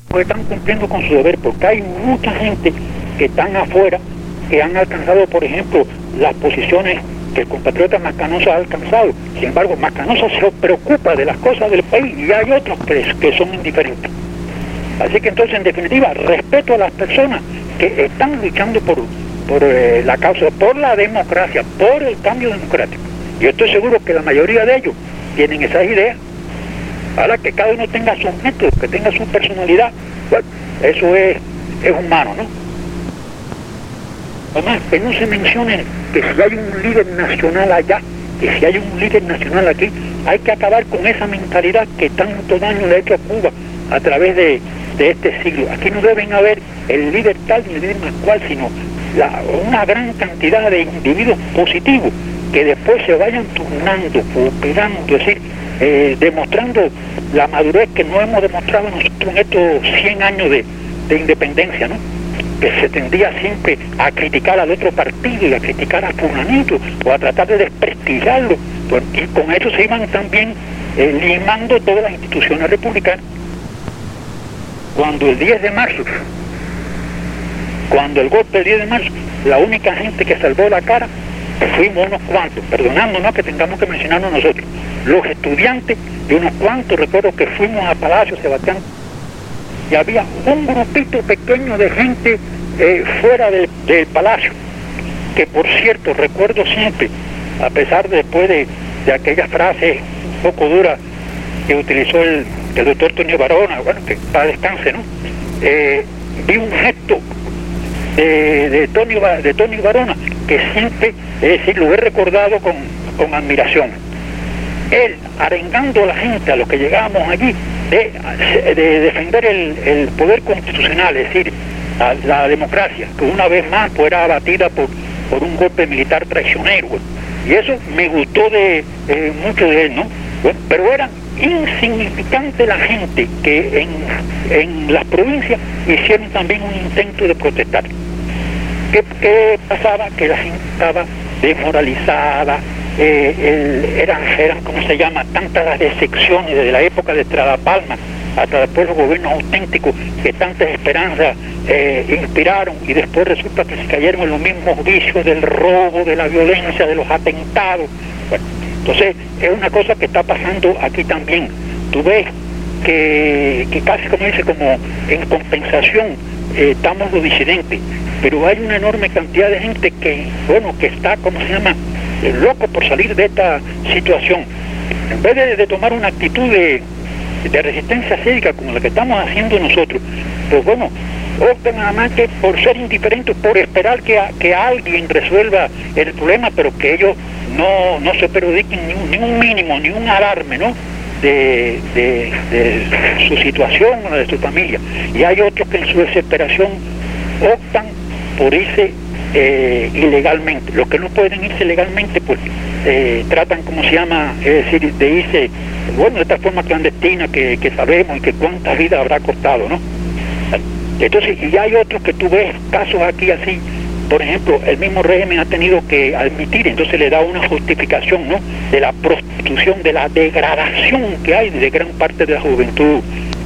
pues están cumpliendo con su deber, porque hay mucha gente que están afuera, que han alcanzado, por ejemplo, las posiciones que el compatriota Mascanosa ha alcanzado. Sin embargo, Mascanosa se preocupa de las cosas del país y hay otros que son indiferentes. Así que entonces, en definitiva, respeto a las personas que están luchando por la causa, por la democracia, por el cambio democrático. Yo estoy seguro que la mayoría de ellos tienen esas ideas. Ahora, que cada uno tenga sus métodos, que tenga su personalidad, bueno, eso es humano, ¿no? Además, que no se mencione que si hay un líder nacional allá, que si hay un líder nacional aquí, hay que acabar con esa mentalidad que tanto daño le ha hecho a Cuba a través de este siglo. Aquí no deben haber el líder tal ni el líder más cual, sino una gran cantidad de individuos positivos que después se vayan turnando, cooperando, es decir, demostrando la madurez que no hemos demostrado nosotros en estos 100 años de independencia, ¿no? Que se tendía siempre a criticar al otro partido y a criticar a fulanito o a tratar de desprestigiarlo, pues, y con eso se iban también limando todas las instituciones republicanas. Cuando el 10 de marzo, cuando el golpe del 10 de marzo, la única gente que salvó la cara fuimos unos cuantos, perdonándonos que tengamos que mencionarnos nosotros, los estudiantes y unos cuantos. Recuerdo que fuimos a Palacio Sebastián y había un grupito pequeño de gente fuera del palacio, que por cierto recuerdo siempre, a pesar después de aquella frase un poco dura que utilizó el doctor Tonio Barona, bueno, que para descanse, ¿no? Vi un gesto de Tonio Barona que siempre, es decir, lo he recordado con admiración. Él arengando a la gente, a los que llegábamos allí, de defender el poder constitucional, es decir, la democracia, que una vez más fuera abatida por un golpe militar traicionero. Y eso me gustó mucho de él, ¿no? Bueno, pero era insignificante la gente que en las provincias hicieron también un intento de protestar. ¿Qué pasaba? Que la gente estaba desmoralizada, eran, ¿cómo se llama?, tantas las decepciones desde la época de Estrada Palma hasta después los gobiernos auténticos que tantas esperanzas inspiraron, y después resulta que se cayeron en los mismos vicios del robo, de la violencia, de los atentados. Bueno, entonces es una cosa que está pasando aquí también. Tú ves que casi como dice, como en compensación estamos los disidentes, pero hay una enorme cantidad de gente que, bueno, que está, ¿cómo se llama?, loco por salir de esta situación. En vez de tomar una actitud de resistencia cívica como la que estamos haciendo nosotros, pues bueno, optan nada más que por ser indiferentes, por esperar que alguien resuelva el problema, pero que ellos no se perjudiquen ni un mínimo, ni un alarme, ¿no?, de su situación o de su familia. Y hay otros que en su desesperación optan por irse ilegalmente. Los que no pueden irse legalmente, pues tratan, como se llama, es decir, de irse, bueno, de esta forma clandestina que sabemos y que cuántas vidas habrá costado, ¿no? Entonces, y hay otros que tú ves casos aquí así, por ejemplo, el mismo régimen ha tenido que admitir, entonces le da una justificación, ¿no?, de la prostitución, de la degradación que hay de gran parte de la juventud,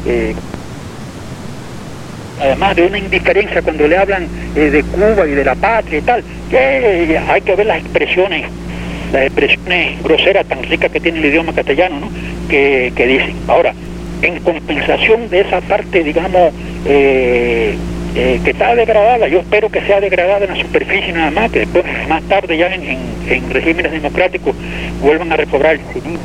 además de una indiferencia cuando le hablan de Cuba y de la patria y tal, que hay que ver las expresiones groseras tan ricas que tiene el idioma castellano, ¿no?, que dicen. Ahora, en compensación de esa parte, digamos, que está degradada, yo espero que sea degradada en la superficie nada más, que después, más tarde ya en regímenes democráticos, vuelvan a recobrar el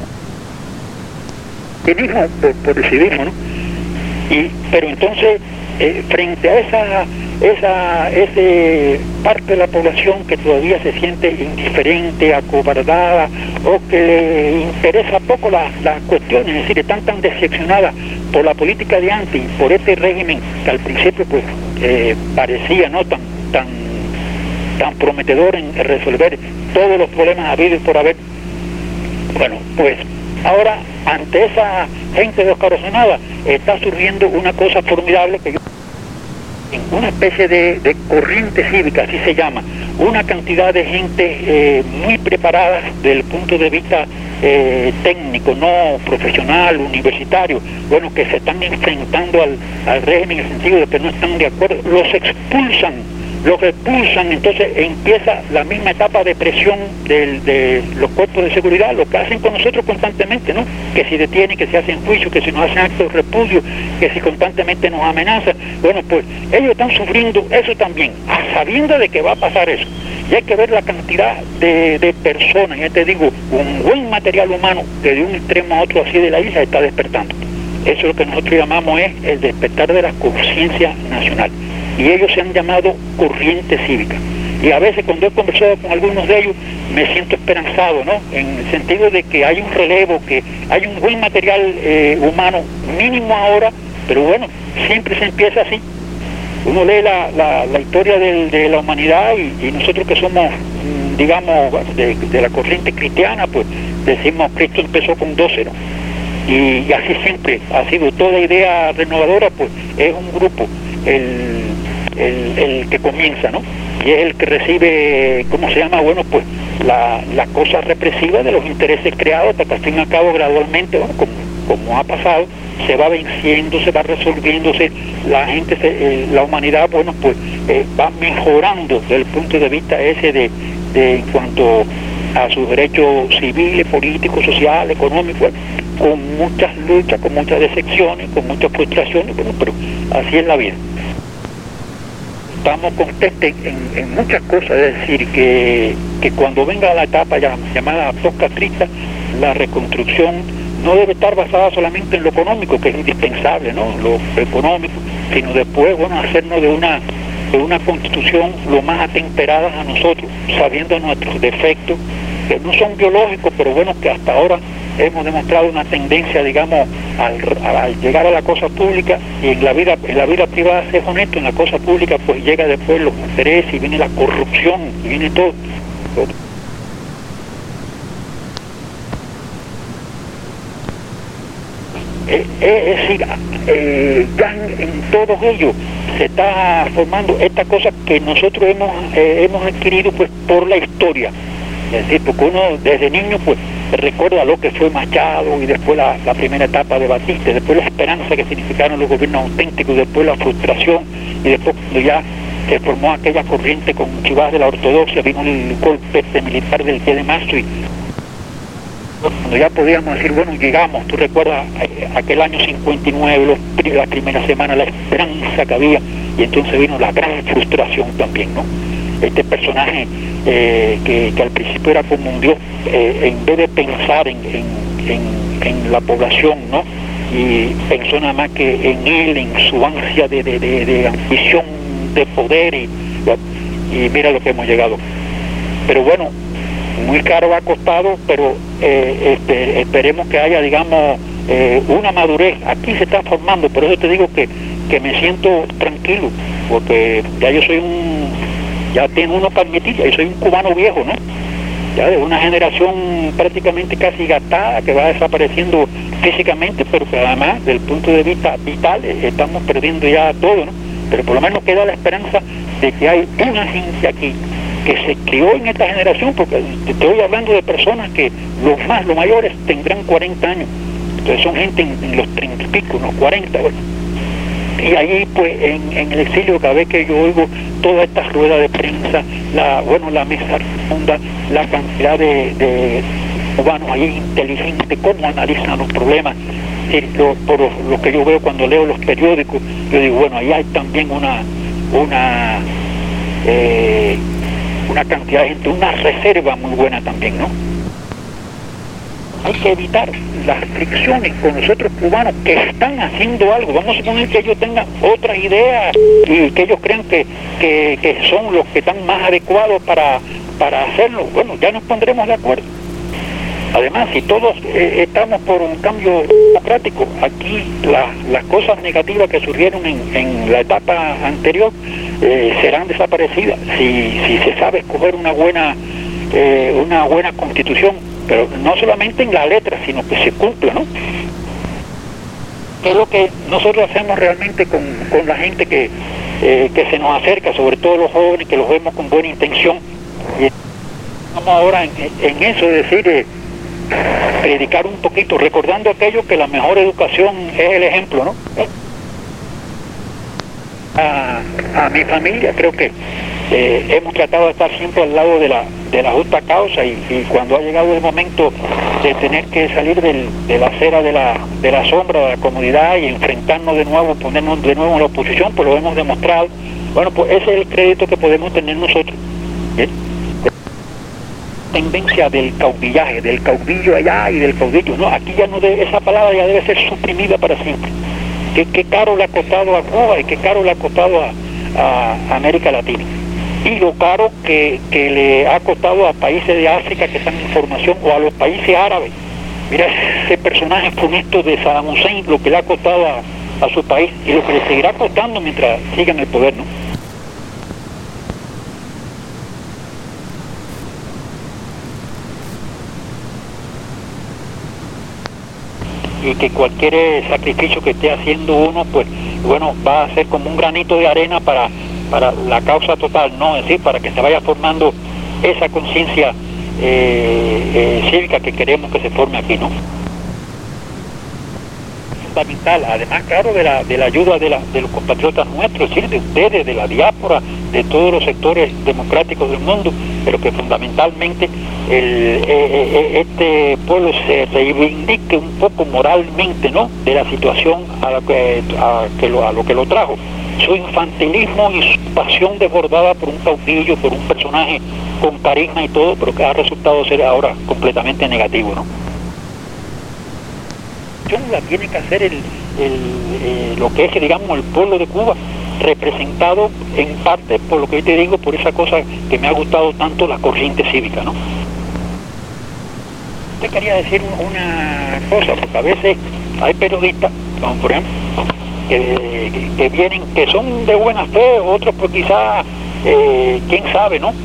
civismo por el civismo, ¿no? Pero entonces, frente a esa parte de la población que todavía se siente indiferente, acobardada, o que le interesa poco las cuestiones, es decir, están tan decepcionadas por la política de antes y por este régimen que al principio pues parecía no tan prometedor en resolver todos los problemas habidos por haber. Bueno, pues ahora ante esa gente descorazonada está surgiendo una cosa formidable que una especie de corriente cívica, así se llama, una cantidad de gente muy preparada desde el punto de vista técnico, no profesional, universitario, bueno, que se están enfrentando al régimen en el sentido de que no están de acuerdo, los expulsan, entonces empieza la misma etapa de presión de los cuerpos de seguridad, lo que hacen con nosotros constantemente, ¿no? Que si detienen, que si hacen juicio, que si nos hacen actos de repudio, que si constantemente nos amenazan. Bueno, pues ellos están sufriendo eso también, a sabiendo de que va a pasar eso. Y hay que ver la cantidad de personas, ya te digo, un buen material humano que de un extremo a otro así de la isla está despertando. Eso es lo que nosotros llamamos es el despertar de la conciencia nacional. Y ellos se han llamado corriente cívica. Y a veces cuando he conversado con algunos de ellos me siento esperanzado, ¿no? En el sentido de que hay un relevo, que hay un buen material humano mínimo ahora, pero bueno, siempre se empieza así. Uno lee la historia de la humanidad y nosotros que somos, digamos, de la corriente cristiana, pues decimos Cristo empezó con 12, ¿no? Y así siempre ha sido. Toda idea renovadora, pues es un grupo el que comienza, ¿no? Y es el que recibe, ¿cómo se llama? Bueno, pues la cosa represiva de los intereses creados, hasta que al fin y al cabo gradualmente, bueno, como ha pasado, se va venciendo, se va resolviéndose, la gente, la humanidad, bueno, pues va mejorando desde el punto de vista ese de en cuanto a sus derechos civiles, políticos, sociales, económicos, con muchas luchas, con muchas decepciones, con muchas frustraciones, bueno, pero así es la vida. Estamos contentos en muchas cosas, es decir, que cuando venga la etapa llamada postcastrista, la reconstrucción no debe estar basada solamente en lo económico, que es indispensable, ¿no? Lo económico, sino después, bueno, hacernos de una constitución lo más atemperada a nosotros, sabiendo nuestros defectos, que no son biológicos, pero bueno, que hasta ahora hemos demostrado una tendencia, digamos, al llegar a la cosa pública, y en la vida privada ser honesto, en la cosa pública pues llega después los intereses y viene la corrupción y viene todo. Es decir, ya en todos ellos se está formando esta cosa que nosotros hemos adquirido pues por la historia. Es decir, porque uno desde niño pues recuerda lo que fue Machado y después la primera etapa de Batista, después la esperanza que significaron los gobiernos auténticos, después la frustración, y después cuando ya se formó aquella corriente con Chivas de la ortodoxia, vino el golpe militar del 10 de marzo y cuando ya podíamos decir, bueno, llegamos, tú recuerdas aquel año 59, la primera semana, la esperanza que había, y entonces vino la gran frustración también, ¿no? Este personaje que al principio era como un dios, en vez de pensar en la población, ¿no? Y pensó nada más que en él, en su ansia de ambición, de poder, y mira lo que hemos llegado. Pero bueno, muy caro ha costado, pero esperemos que haya, digamos, una madurez. Aquí se está formando, por eso te digo que me siento tranquilo, porque ya yo soy ya tengo uno que admitir, yo soy un cubano viejo, ¿no? Ya de una generación prácticamente casi gastada, que va desapareciendo físicamente, pero que además, desde el punto de vista vital, estamos perdiendo ya todo, ¿no? Pero por lo menos queda la esperanza de que hay una gente aquí que se crió en esta generación, porque te estoy hablando de personas que los mayores tendrán 40 años, entonces son gente en los 30 y pico, unos 40, bueno. Y ahí pues en el exilio, cada vez que yo oigo todas estas ruedas de prensa, la mesa redonda, la cantidad de cubanos ahí inteligentes, cómo analizan los problemas, por lo que yo veo cuando leo los periódicos, yo digo, bueno, ahí hay también una cantidad de gente, una reserva muy buena también, ¿no? Hay que evitar las fricciones con nosotros cubanos que están haciendo algo. Vamos a suponer que ellos tengan otras ideas y que ellos crean que son los que están más adecuados para hacerlo. Bueno, ya nos pondremos de acuerdo. Además, si todos estamos por un cambio democrático, aquí las cosas negativas que surgieron en la etapa anterior serán desaparecidas si se sabe escoger una buena constitución, pero no solamente en la letra, sino que se cumpla, ¿no? Es lo que nosotros hacemos realmente con la gente que se nos acerca, sobre todo los jóvenes, que los vemos con buena intención. Y estamos ahora en eso, de decir, predicar un poquito, recordando aquello que la mejor educación es el ejemplo, ¿no? A mi familia creo que hemos tratado de estar siempre al lado de la justa causa, y cuando ha llegado el momento de tener que salir de la acera de la sombra de la comodidad y enfrentarnos de nuevo, ponernos de nuevo en la oposición, pues lo hemos demostrado. Bueno, pues ese es el crédito que podemos tener nosotros. ¿Bien? Tendencia del caudillaje, del caudillo allá y del caudillo, no, aquí ya no debe, esa palabra ya debe ser suprimida para siempre. Qué caro le ha costado a Cuba y qué caro le ha costado a América Latina, y lo caro que le ha costado a países de África que están en formación, o a los países árabes. Mira ese personaje funesto de Saddam Hussein, lo que le ha costado a su país, y lo que le seguirá costando mientras siga en el poder, ¿no? Y que cualquier sacrificio que esté haciendo uno, pues bueno, va a ser como un granito de arena para la causa total, ¿no? Es decir, para que se vaya formando esa conciencia cívica que queremos que se forme aquí, ¿no? Fundamental, además, claro, de la ayuda de los compatriotas nuestros, es decir, de ustedes, de la diáspora, de todos los sectores democráticos del mundo, pero que fundamentalmente este pueblo se reivindique un poco moralmente, ¿no?, de la situación a lo que lo trajo. Su infantilismo y su pasión desbordada por un caudillo, por un personaje con carisma y todo, pero que ha resultado ser ahora completamente negativo, ¿no? La tiene que hacer lo que es, digamos, el pueblo de Cuba, representado en parte, por lo que yo te digo, por esa cosa que me ha gustado tanto, la corriente cívica, ¿no? Te quería decir una cosa, porque a veces hay periodistas, como por ejemplo, que vienen, que son de buena fe, otros pues quizás, quién sabe, ¿no?,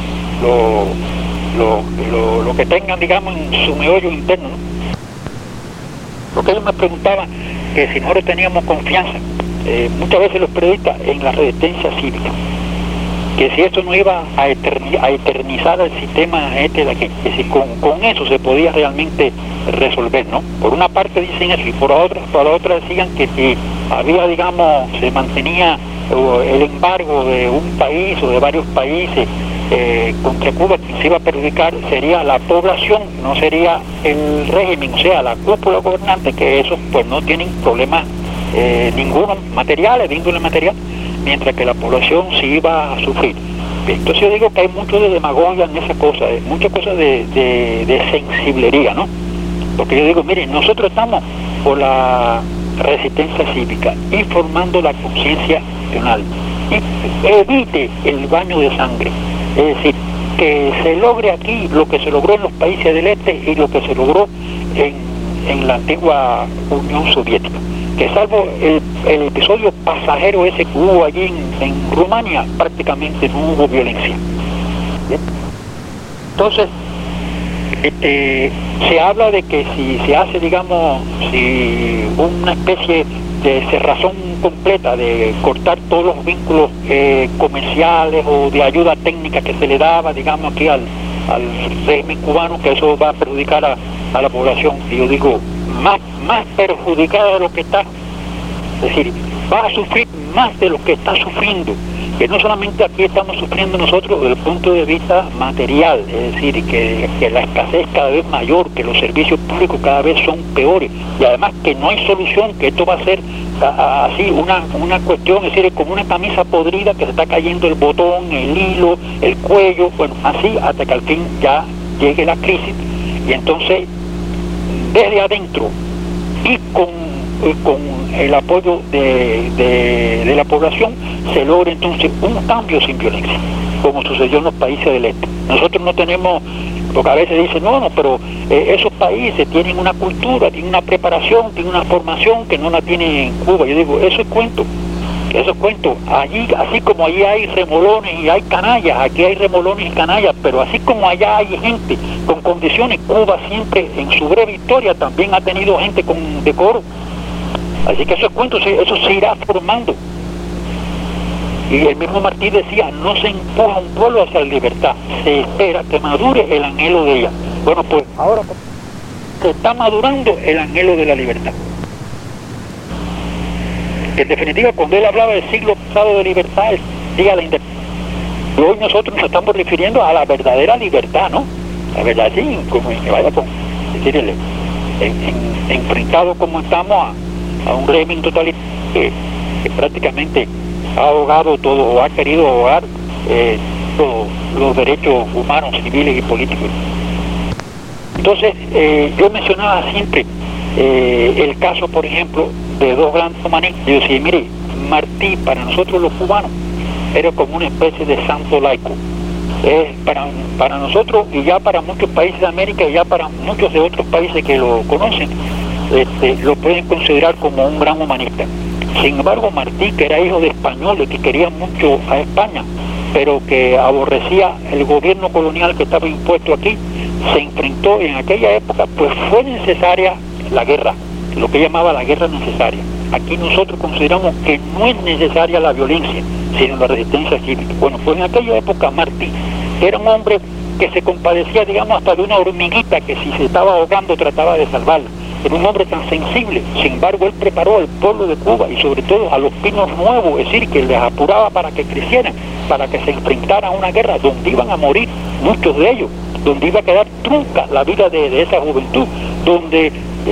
lo que tengan, digamos, en su meollo interno, ¿no? Porque ellos me preguntaban que si nosotros teníamos confianza, muchas veces los periodistas, en la resistencia cívica, que si esto no iba a eternizar el sistema este de aquí, que si con eso se podía realmente resolver, ¿no? Por una parte dicen eso, y por la otra decían que si había, digamos, se mantenía el embargo de un país o de varios países contra Cuba, que se iba a perjudicar sería la población, no sería el régimen, o sea, la cúpula gobernante, que esos pues no tienen problemas ninguno materiales, de índole material, mientras que la población sí iba a sufrir. Entonces yo digo que hay mucho de demagogia en esa cosa, muchas cosas de sensiblería, ¿no? Porque yo digo, miren, nosotros estamos por la resistencia cívica y formando la conciencia nacional, y evite el baño de sangre. Es decir, que se logre aquí lo que se logró en los países del este y lo que se logró en la antigua Unión Soviética. Que salvo el episodio pasajero ese que hubo allí en Rumania, prácticamente no hubo violencia. ¿Bien? Entonces, se habla de que si se hace, digamos, si una especie de cerrazón completa, de cortar todos los vínculos comerciales o de ayuda técnica que se le daba, digamos, aquí al régimen cubano, que eso va a perjudicar a la población, y yo digo, más perjudicada de lo que está, es decir, va a sufrir más de lo que está sufriendo, que no solamente aquí estamos sufriendo nosotros desde el punto de vista material, es decir, que la escasez cada vez mayor, que los servicios públicos cada vez son peores, y además que no hay solución, que esto va a ser así una cuestión, es decir, como una camisa podrida que se está cayendo el botón, el hilo, el cuello, bueno, así hasta que al fin ya llegue la crisis, y entonces desde adentro y con el apoyo de la población se logra entonces un cambio sin violencia, como sucedió en los países del este. Nosotros no tenemos, porque a veces dicen, no, pero esos países tienen una cultura, tienen una preparación, tienen una formación que no la tiene en Cuba. Yo digo, eso es cuento. Allí, así como allí hay remolones y hay canallas, aquí hay remolones y canallas, pero así como allá hay gente con condiciones, Cuba siempre en su breve historia también ha tenido gente con decoro. Así que eso es cuento, eso se irá formando. Y el mismo Martí decía, no se empuja un pueblo hacia la libertad, se espera que madure el anhelo de ella. Bueno, pues ahora que está madurando el anhelo de la libertad. En definitiva, cuando él hablaba del siglo pasado de libertad, él decía la independencia. Hoy nosotros nos estamos refiriendo a la verdadera libertad, ¿no? La verdad, sí, como que vaya con, decirle, enfrentado como estamos a un régimen totalitario que prácticamente ha ahogado todo, o ha querido ahogar todos los derechos humanos, civiles y políticos. Entonces, yo mencionaba siempre el caso, por ejemplo, de dos grandes humanistas. Yo decía, mire, Martí, para nosotros los cubanos, era como una especie de santo laico. Para nosotros, y ya para muchos países de América, y ya para muchos de otros países que lo conocen, lo pueden considerar como un gran humanista. Sin embargo, Martí, que era hijo de españoles que querían mucho a España, pero que aborrecía el gobierno colonial que estaba impuesto aquí, se enfrentó en aquella época, pues fue necesaria la guerra, lo que llamaba la guerra necesaria. Aquí nosotros consideramos que no es necesaria la violencia, sino la resistencia cívica. Bueno, pues en aquella época Martí era un hombre que se compadecía, digamos, hasta de una hormiguita que si se estaba ahogando trataba de salvarla. Era un hombre tan sensible. Sin embargo, él preparó al pueblo de Cuba y sobre todo a los pinos nuevos, es decir, que les apuraba para que crecieran, para que se enfrentaran a una guerra donde iban a morir muchos de ellos, donde iba a quedar trunca la vida de esa juventud, donde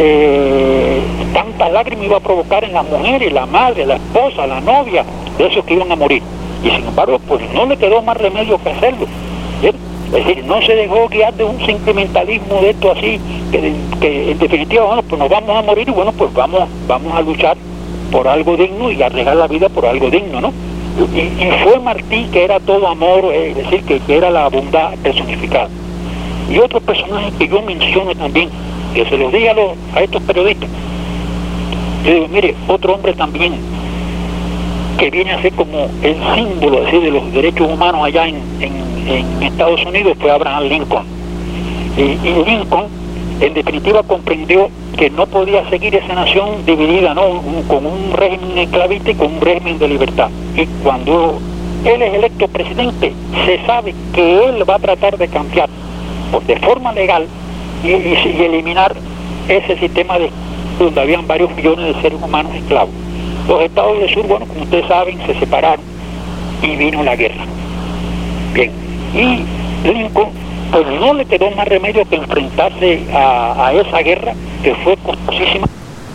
tantas lágrimas iba a provocar en las mujeres, la madre, la esposa, la novia, de esos que iban a morir. Y sin embargo, pues no le quedó más remedio que hacerlo. ¿Sí? Es decir, no se dejó guiar de un sentimentalismo de esto así, que en definitiva, bueno, pues nos vamos a morir y bueno, pues vamos a luchar por algo digno y arriesgar la vida por algo digno, ¿no? Y fue Martí, que era todo amor, es decir, que era la bondad personificada. Y otro personaje que yo menciono también, que se los diga a estos periodistas, yo digo, mire, otro hombre también que viene a ser como el símbolo, es decir, de los derechos humanos allá en Estados Unidos, fue Abraham Lincoln. Y Lincoln, en definitiva, comprendió que no podía seguir esa nación dividida, ¿no? Con un régimen esclavista y con un régimen de libertad. Y cuando él es electo presidente, se sabe que él va a tratar de cambiar de forma legal y eliminar ese sistema donde habían varios millones de seres humanos esclavos. Los estados del sur, bueno, como ustedes saben, se separaron y vino la guerra. Bien, y Lincoln, pues no le quedó más remedio que enfrentarse a esa guerra, que fue costosísima.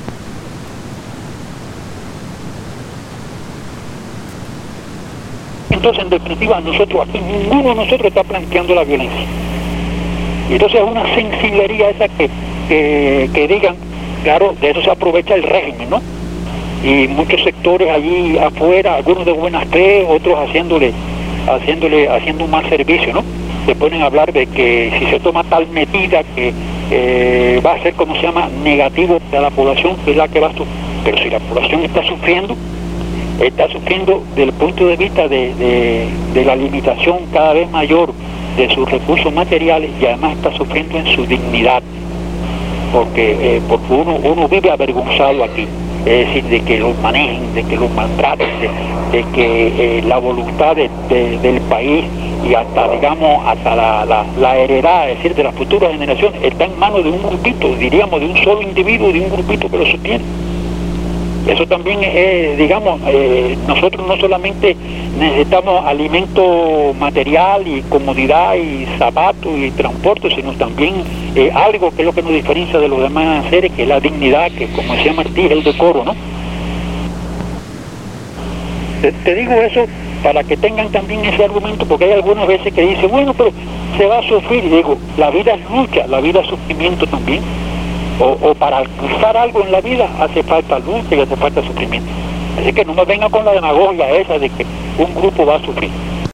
Entonces, en definitiva, nosotros aquí, ninguno de nosotros está planteando la violencia. Y entonces es una sensiblería esa que digan, claro, de eso se aprovecha el régimen, ¿no? Y muchos sectores allí afuera, algunos de buena fe, otros haciendo un mal servicio, ¿no? Se ponen a hablar de que si se toma tal medida que va a ser, como se llama, negativo para la población, que es la que va a sufrir. Pero si la población está sufriendo desde el punto de vista de la limitación cada vez mayor de sus recursos materiales, y además está sufriendo en su dignidad, porque uno vive avergonzado aquí. Es decir, de que los manejen, de que los maltraten, de que la voluntad del país y hasta, digamos, hasta la heredad, es decir, de las futuras generaciones, está en manos de un grupito, diríamos, de un solo individuo, de un grupito que lo sostiene. Eso también es, digamos, nosotros no solamente necesitamos alimento material y comodidad y zapatos y transporte, sino también algo que es lo que nos diferencia de los demás seres, que es la dignidad, que como decía Martí, es el decoro, ¿no? Te digo eso para que tengan también ese argumento, porque hay algunas veces que dicen, bueno, pero se va a sufrir, y digo, la vida es lucha, la vida es sufrimiento también. O para alcanzar algo en la vida hace falta lucha y hace falta sufrimiento. Así que no me venga con la demagogia esa de que un grupo va a sufrir.